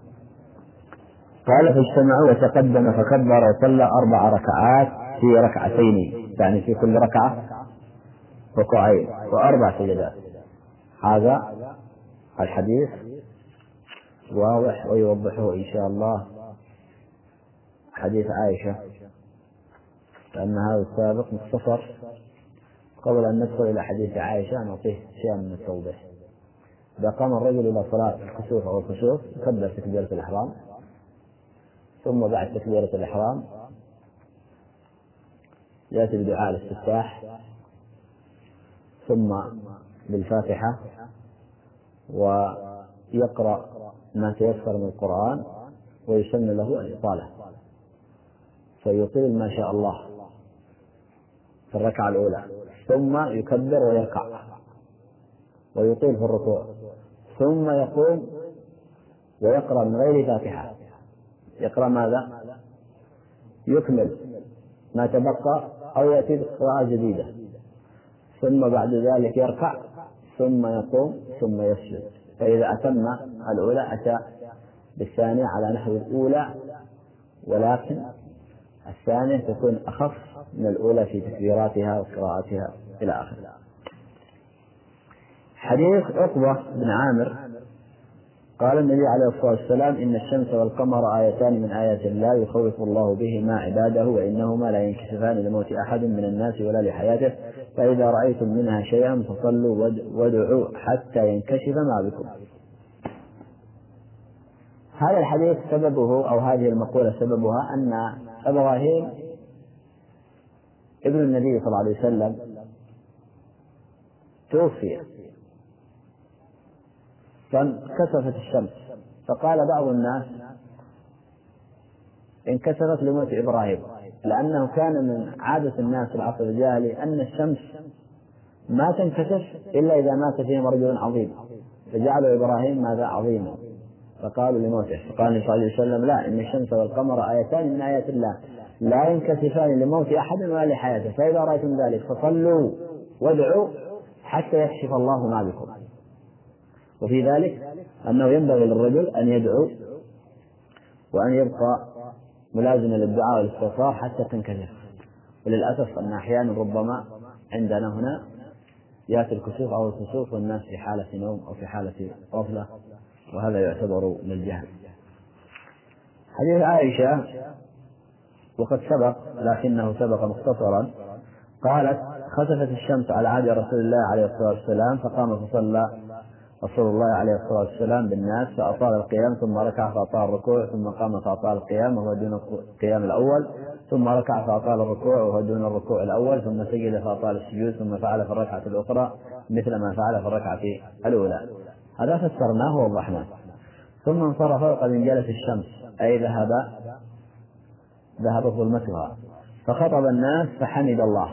قال فاجتمعوا وتقدم فكبر وصلى 4 ركعات في ركعتين، يعني في كل ركعة ركوعين و4 سجدات. هذا الحديث واضح ويوضحه إن شاء الله حديث عائشة، لأن هذا السابق مختصر. قبل أن ندخل إلى حديث عائشة نعطيه شيئا من التوضيح. إذا قام الرجل إلى صلاة الكسوف أو الخسوف يكبر تكبيرة الإحرام، ثم بعد تكبيرة الإحرام يأتي بدعاء الاستفتاح، ثم بالفاتحة، ويقرأ ما تيسر من القرآن، ويسن له الإطالة فيطيل ما شاء الله في الركعة الأولى، ثم يكبر ويركع ويطيل في الركوع، ثم يقوم ويقرأ من غير فاتحة. يقرأ ماذا؟ يكمل ما تبقى أو يأتي بقراءة جديدة، ثم بعد ذلك يركع، ثم يقوم، ثم يسجد. فإذا أتم الأولى أتى بالثانية على نحو الأولى، ولكن الثانية تكون أخف من الأولى في تكبيراتها وقراءتها إلى آخره. حديث عقبة بن عامر قال النبي عليه الصلاة والسلام إن الشمس والقمر آيتان من آيات الله يخوف الله بهما عباده، وإنهما لا ينكشفان لموت أحد من الناس ولا لحياته، فإذا رأيتم منها شيئا فصلوا وادعوا حتى ينكشف ما بكم. هذا الحديث سببه أو هذه المقولة سببها أن إبراهيم ابن النبي صلى الله عليه وسلم توفي، فانكسفت الشمس، فقال بعض الناس انكسفت لموت إبراهيم، لأنه كان من عادة الناس في العصر الجاهلي أن الشمس ما تنكسف إلا إذا مات فيهم رجل عظيم، فجعلوا إبراهيم ماذا عظيما، فقالوا لموته. فقال النبي صلى الله عليه وسلم لا، إن الشمس والقمر آيتان من آيات الله لا ينكسفان لموت أحد ولا لحياته، فإذا رأيتم ذلك فصلوا وادعوا حتى يكشف الله ما بكم. وفي ذلك أنه ينبغي للرجل أن يدعو وأن يبقى ملازما للدعاء والاستغفار حتى تنكشف. وللأسف أن أحيانا ربما عندنا هنا يأتي الكسوف أو الخسوف والناس في حالة نوم أو في حالة غفلة، وهذا يعتبر من الجهل. حديث عائشة وقد سبق لكنه سبق مختصرا، قالت خسفت الشمس على عهد رسول الله عليه الصلاة والسلام، فقام فصلى رسول الله عليه الصلاة والسلام بالناس فأطال القيام، ثم ركع فأطال الركوع، ثم قام فأطال القيام وهو دون القيام الأول، ثم ركع فأطال الركوع وهو دون الركوع الأول، ثم سجد فأطال السجود، ثم فعل في الركعة الأخرى مثل ما فعل في الركعة الأولى. هذا فسرناه ووضحناه. ثم انصرف وقد انجلت الشمس، أي ذهبت ظلمتها، فخطب الناس فحمد الله.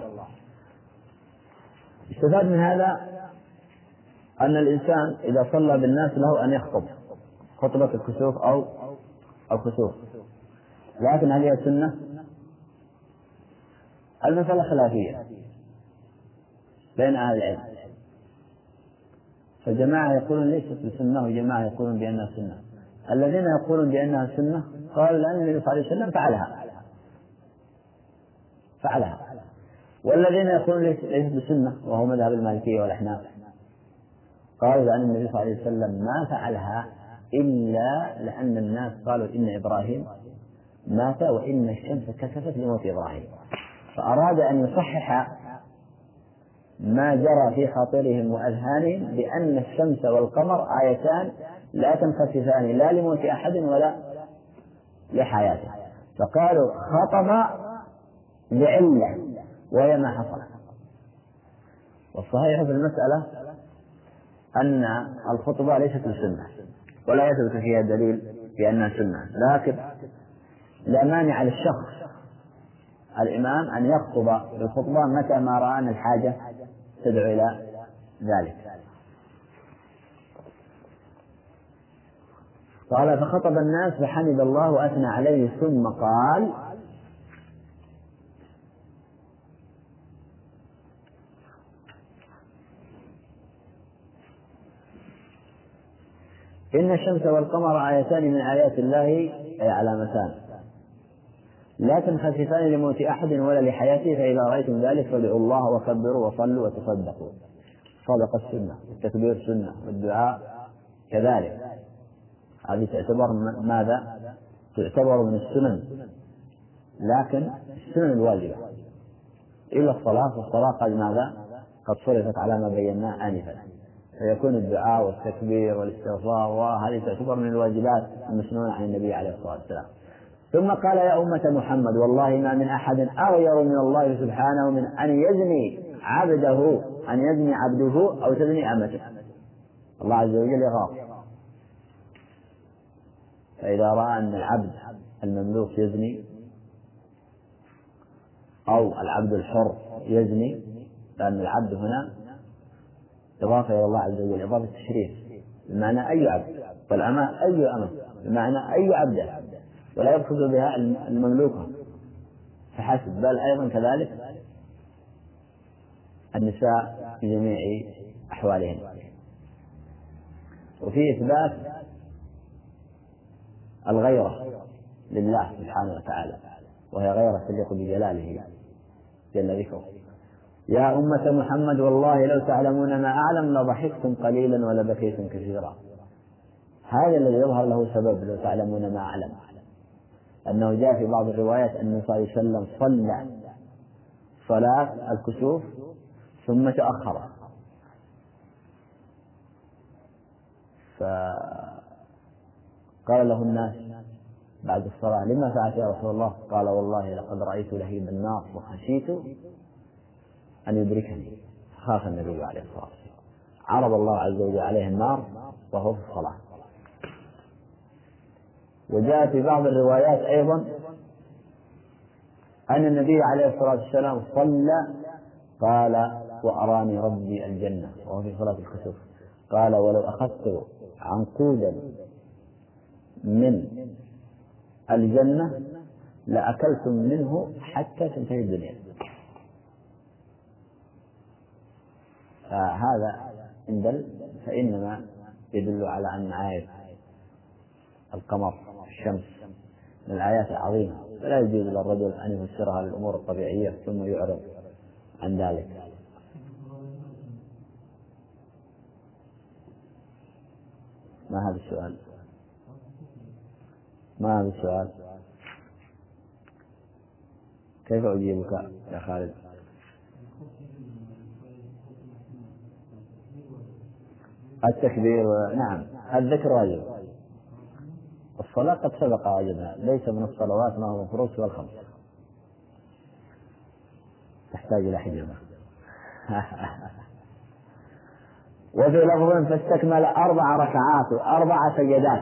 استفاد من هذا أن الإنسان إذا صلى بالناس له أن يخطب خطبة الكسوف أو الخسوف، لكن هل هي سنة؟ المسألة خلافية بين أهل العلم، فجماعة يقولون ليست بسنة وجماعة يقولون بأنها سنة. الذين يقولون بأنها سنة قالوا لأن النبي صلى الله عليه وسلم فعلها، والذين يقولون ليست بسنة وهو مذهب المالكية والأحناف قالوا عن النبي صلى الله عليه وسلم ما فعلها إلا لأن الناس قالوا إن إبراهيم مات وإن الشمس كسفت لموت إبراهيم، فأراد أن يصحح ما جرى في خاطرهم وأذهانهم بأن الشمس والقمر آيتان لا تنخسفان لا لموت أحد ولا لحياته، فقالوا خطب لعلة وهي ما حصل. والصحيح في المسألة أن الخطبة ليست بسنة ولا يثبت فيها دليل بأنها سنة، لكن لا مانع للشخص الإمام أن يخطب بالخطبة متى ما رأى أن الحاجة تدعو إلى ذلك. قال فخطب الناس فحمد الله وأثنى عليه ثم قال إن الشمس والقمر آيتان من آيات الله أي علامتان لا تنخسفان لموت أحد ولا لحياته، فإذا رأيتم ذلك فادعوا الله وكبروا وصلوا وتصدقوا. صدق السنة والتكبير سنة والدعاء كذلك، هذه تعتبر ماذا؟ تعتبر من السنن، لكن السنن الواجبة إلا الصلاة، والصلاة قد ماذا؟ قد صرفت على ما بيناه آنفا، فيكون الدعاء والتكبير والاستغفار وهذه تعتبر من الواجبات المسنونة عن النبي عليه الصلاة والسلام. ثم قال يا أمة محمد والله ما من أحد أغير من الله سبحانه من أن يزني عبده أو تزني أمته. الله عز وجل يغار، فإذا رأى أن العبد المملوك يزني أو العبد الحر يزني، لأن العبد هنا إضافة إلى الله عز وجل، إضافة تشريف، بمعنى أي عبد، والأمة أي أمة، بمعنى أي عبد، ولا يقصد بها المملوكة فحسب، بل أيضا كذلك النساء في جميع أحوالهن. وفي إثبات الغيرة لله سبحانه وتعالى، وهي غيرة تليق بجلاله جل ذكره. يا أمة محمد والله لو تعلمون ما أعلم لضحكتم قليلا ولبكيتم كثيرا. هذا الذي يظهر له سبب لو تعلمون ما أعلم، أنه جاء في بعض الروايات أن النبي صلى الله عليه وسلم صلى صلاة الكسوف ثم تأخر، فقال له الناس بعد الصلاة لما فعلت يا رسول الله؟ قال والله لقد رأيت لهيب النار وخشيت أن يدركني، خاف النبي عليه الصلاة والسلام، عرض الله عز وجل عليه النار وهو في الصلاة. وجاء في بعض الروايات أيضا أن النبي عليه الصلاة والسلام صلى قال وأراني ربي الجنة وهو في صلاة الكسوف، قال ولو أخذت عنقودا من الجنة لأكلتم منه حتى تنتهي الدنيا. فهذا فإنما يدل على أن آية القمر الشمس من الآيات العظيمة، فلا يجوز للرجل أن يفسرها للأمور الطبيعية ثم يعرض عن ذلك. ما هذا السؤال؟ ما هذا السؤال؟ كيف أجيبك يا خالد؟ التكبير نعم، الذكر واجب، الصلاة قد سبق واجبها، ليس من الصلوات ما هو مفروض سوى الخمس، تحتاج إلى حجمة. وفي لفظ فاستكمل 4 ركعات و4 سجدات.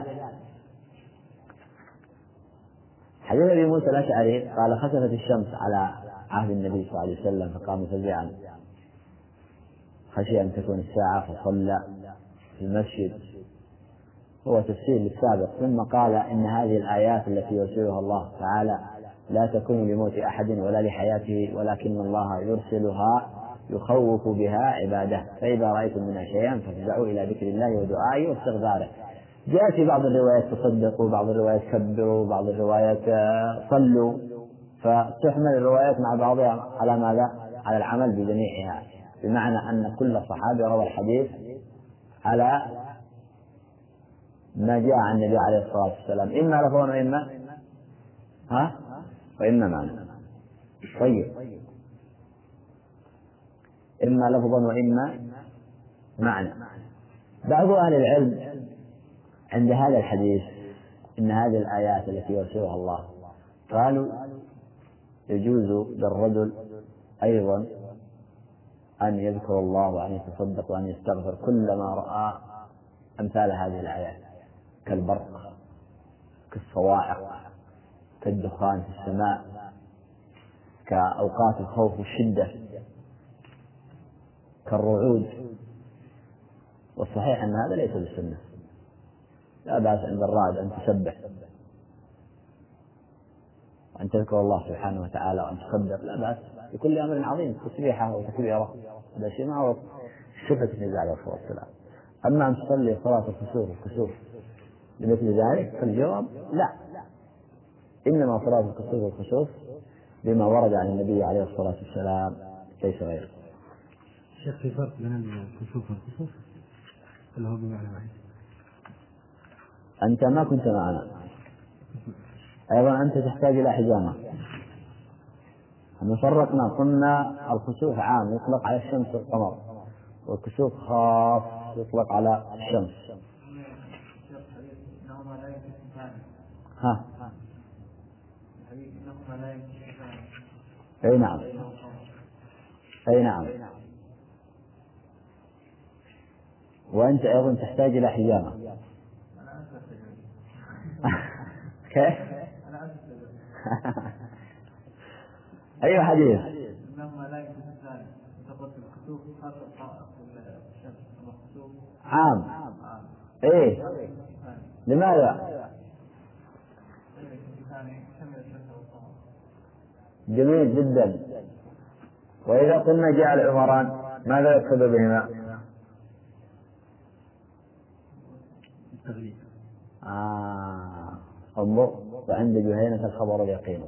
حديث أبي موسى الأشعري قال خسفت الشمس على عهد النبي صلى الله عليه وسلم فقام فزعا خشي أن تكون الساعة فصلى في المسجد، هو تفسير للسابق. ثم قال إن هذه الآيات التي يرسلها الله تعالى لا تكون لموت أحد ولا لحياته، ولكن الله يرسلها يخوف بها عباده، فإذا رأيتم منها شيئا فافزعوا إلى ذكر الله ودعائه واستغفاره. جاء في بعض الروايات تصدقوا، بعض الروايات كبروا، بعض الروايات صلوا، فتحمل الروايات مع بعضها على ماذا؟ على العمل بجميعها، بمعنى أن كل صحابي روى الحديث على ما جاء عن النبي عليه الصلاة والسلام، إما لفظا وإما معنى. طيب، إما لفظا وإما معنى. بعض أهل العلم عند هذا الحديث إن هذه الآيات التي يرسلها الله قالوا يجوز للرجل أيضا أن يذكر الله وأن يتصدق وأن يستغفر كلما رأى أمثال هذه الآيات، كالبرق، كالصواعق، كالدخان في السماء، كأوقات الخوف والشدة، كالرعود. والصحيح أن هذا ليس بالسنة، لا بأس عند الرعد أن تسبح وأن تذكر الله سبحانه وتعالى وأن تصدق، لا بأس بكل أمر عظيم، تسبيحة وتكبيرة، هذا شيء معروف صفة النبي عليه الصلاة والسلام. أما أن تصلي صلاة الخسوف والكسوف بمثل ذلك فالجواب لا، إنما صلاة الكسوف والخسوف بما ورد عن النبي عليه الصلاة والسلام ليس غيره. شيخ، في فرق بين الكسوف والكسوف اللي هو بمعنى واحد؟ أنت ما كنت معنا، أيضا أنت تحتاج إلى حجامة. فرقنا قلنا الخسوف عام يطلق على الشمس والقمر، والكسوف خاص يطلق على الشمس. أي نعم، أي نعم. وأنت أيضا تحتاج إلى حجامة. كيف؟ أي حديث؟ عام. إيه، لماذا؟ جميل جدا. وإذا قلنا جاء العمران ماذا يقصد بهما؟ انظر، وعند جهينة الخبر اليقين.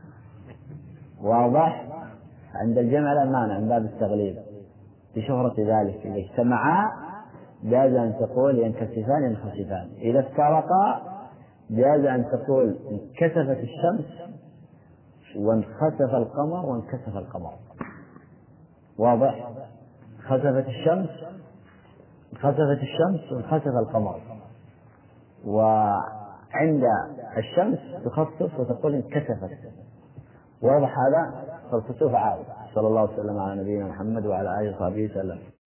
واضح؟ عند الجمع لا مانع من باب التغليب بشهرة ذلك. إذا اجتمعا جاز أن تقول ينكسفان ينخسفان، إذا افترقا جاز أن تقول انكسفت الشمس وانخسف القمر وانكسف القمر. واضح؟ خسفت الشمس وانخسف القمر. وعند الشمس تخصص وتقول انكسفت. واضح هذا؟ فالكسوف عام. صلى الله وسلم على نبينا محمد وعلى آله وصحبه وسلم.